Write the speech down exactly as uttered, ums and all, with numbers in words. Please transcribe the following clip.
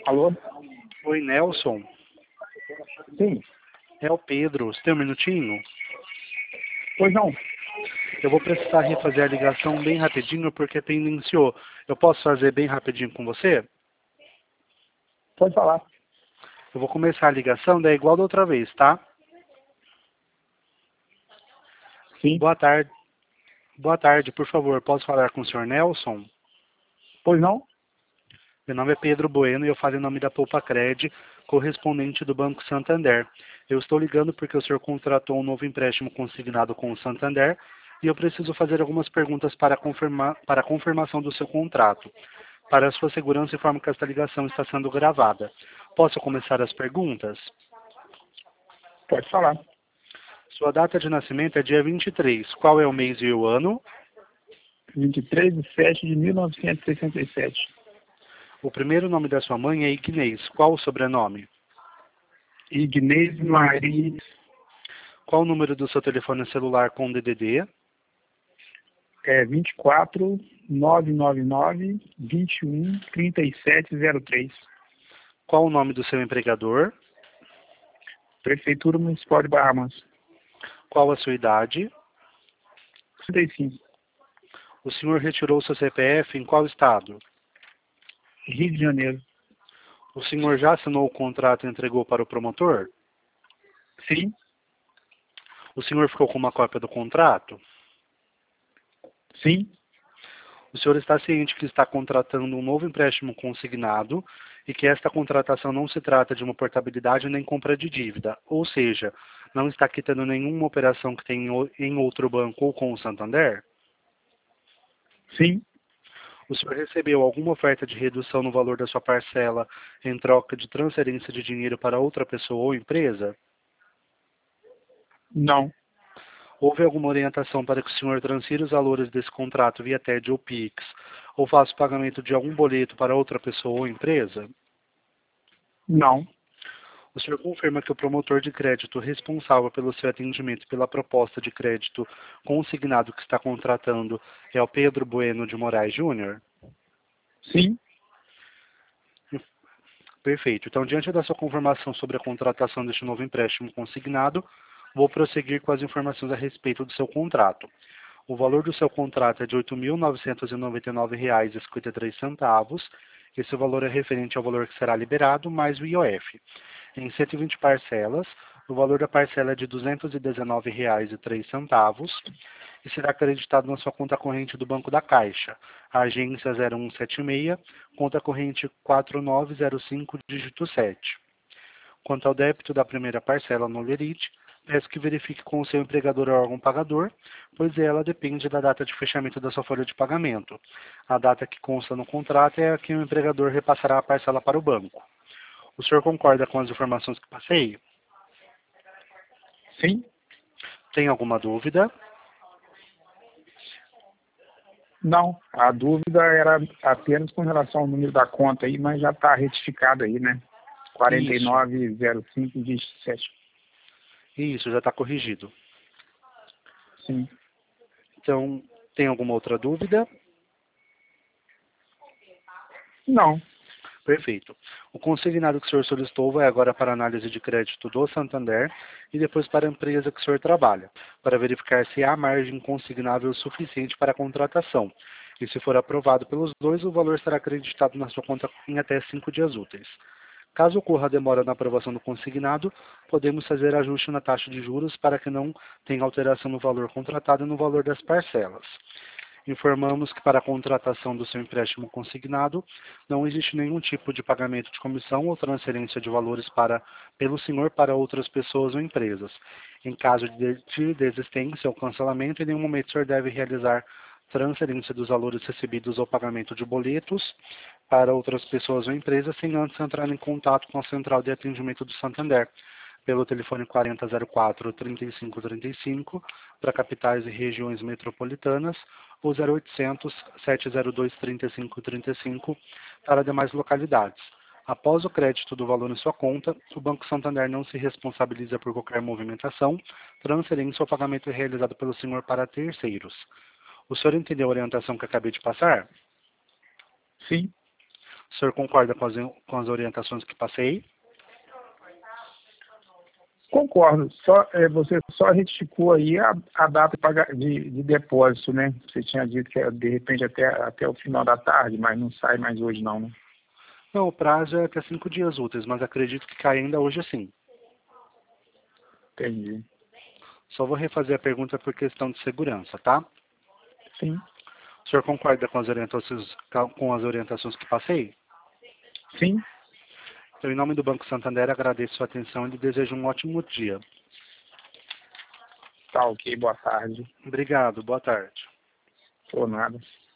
Alô? Oi, Nelson. Sim. É o Pedro. Você tem um minutinho? Pois não. Eu vou precisar refazer a ligação bem rapidinho porque pendenciou. Eu posso fazer bem rapidinho com você? Pode falar. Eu vou começar a ligação, daí é igual da outra vez, tá? Sim. Boa tarde. Boa tarde, por favor, posso falar com o senhor Nelson? Pois não? Meu nome é Pedro Bueno e eu falo em nome da Poupa Cred, correspondente do Banco Santander. Eu estou ligando porque o senhor contratou um novo empréstimo consignado com o Santander e eu preciso fazer algumas perguntas para, confirmar, para a confirmação do seu contrato. Para a sua segurança, informo que esta ligação está sendo gravada. Posso começar as perguntas? Pode falar. Sua data de nascimento é dia vinte e três. Qual é o mês e o ano? vinte e três de setembro de mil novecentos e sessenta e sete. O primeiro nome da sua mãe é Ignez. Qual o sobrenome? Ignez Maria. Qual o número do seu telefone celular com D D D? É vinte e quatro, nove nove nove, vinte e um, trinta e sete zero três. Qual o nome do seu empregador? Prefeitura Municipal de Bahamas. Qual a sua idade? trinta e cinco. O senhor retirou seu C P F em qual estado? Rio de Janeiro. O senhor já assinou o contrato e entregou para o promotor? Sim. O senhor ficou com uma cópia do contrato? Sim. O senhor está ciente que está contratando um novo empréstimo consignado e que esta contratação não se trata de uma portabilidade nem compra de dívida, ou seja, não está quitando nenhuma operação que tem em outro banco ou com o Santander? Sim. O senhor recebeu alguma oferta de redução no valor da sua parcela em troca de transferência de dinheiro para outra pessoa ou empresa? Não. Houve alguma orientação para que o senhor transfira os valores desse contrato via T E D ou Pix, ou faça o pagamento de algum boleto para outra pessoa ou empresa? Não. O senhor confirma que o promotor de crédito responsável pelo seu atendimento e pela proposta de crédito consignado que está contratando é o Pedro Bueno de Moraes Júnior? Sim. Perfeito. Então, diante da sua confirmação sobre a contratação deste novo empréstimo consignado, vou prosseguir com as informações a respeito do seu contrato. O valor do seu contrato é de oito mil novecentos e noventa e nove reais e cinquenta e três centavos. Esse valor é referente ao valor que será liberado, mais o I O F. Em cento e vinte parcelas, o valor da parcela é de duzentos e dezenove reais e três centavos e será acreditado na sua conta corrente do Banco da Caixa, agência zero um sete seis, conta corrente quatro nove zero cinco, dígito sete. Quanto ao débito da primeira parcela no Lerite, peço que verifique com o seu empregador ou órgão pagador, pois ela depende da data de fechamento da sua folha de pagamento. A data que consta no contrato é a que o empregador repassará a parcela para o banco. O senhor concorda com as informações que passei? Sim. Tem alguma dúvida? Não. A dúvida era apenas com relação ao número da conta aí, mas já está retificado aí, né? quarenta e nove zero cinco, dígito sete. Isso, já está corrigido. Sim. Então, tem alguma outra dúvida? Não. Perfeito. O consignado que o senhor solicitou vai agora para a análise de crédito do Santander e depois para a empresa que o senhor trabalha, para verificar se há margem consignável suficiente para a contratação. E se for aprovado pelos dois, o valor será acreditado na sua conta em até cinco dias úteis. Caso ocorra a demora na aprovação do consignado, podemos fazer ajuste na taxa de juros para que não tenha alteração no valor contratado e no valor das parcelas. Informamos que para a contratação do seu empréstimo consignado, não existe nenhum tipo de pagamento de comissão ou transferência de valores para, pelo senhor para outras pessoas ou empresas. Em caso de, de desistência ou cancelamento, em nenhum momento o senhor deve realizar transferência dos valores recebidos ou pagamento de boletos para outras pessoas ou empresas, sem antes entrar em contato com a Central de Atendimento do Santander, pelo telefone quarenta zero quatro, trinta e cinco trinta e cinco, para capitais e regiões metropolitanas, ou zero oitocentos, sete zero dois, trinta e cinco trinta e cinco para demais localidades. Após o crédito do valor em sua conta, o Banco Santander não se responsabiliza por qualquer movimentação, transferência ou pagamento realizado pelo senhor para terceiros. O senhor entendeu a orientação que acabei de passar? Sim. O senhor concorda com as, com as orientações que passei? Concordo. Só, é, você só retificou aí a, a data de, paga- de, de depósito, né? Você tinha dito que é, de repente até, até o final da tarde, mas não sai mais hoje não, né? Não, o prazo é até cinco dias úteis, mas acredito que cai ainda hoje sim. Entendi. Só vou refazer a pergunta por questão de segurança, tá? Sim. O senhor concorda com as orientações, com as orientações que passei? Sim. Então, em nome do Banco Santander, agradeço sua atenção e lhe desejo um ótimo dia. Tá ok, boa tarde. Obrigado, boa tarde. Por nada.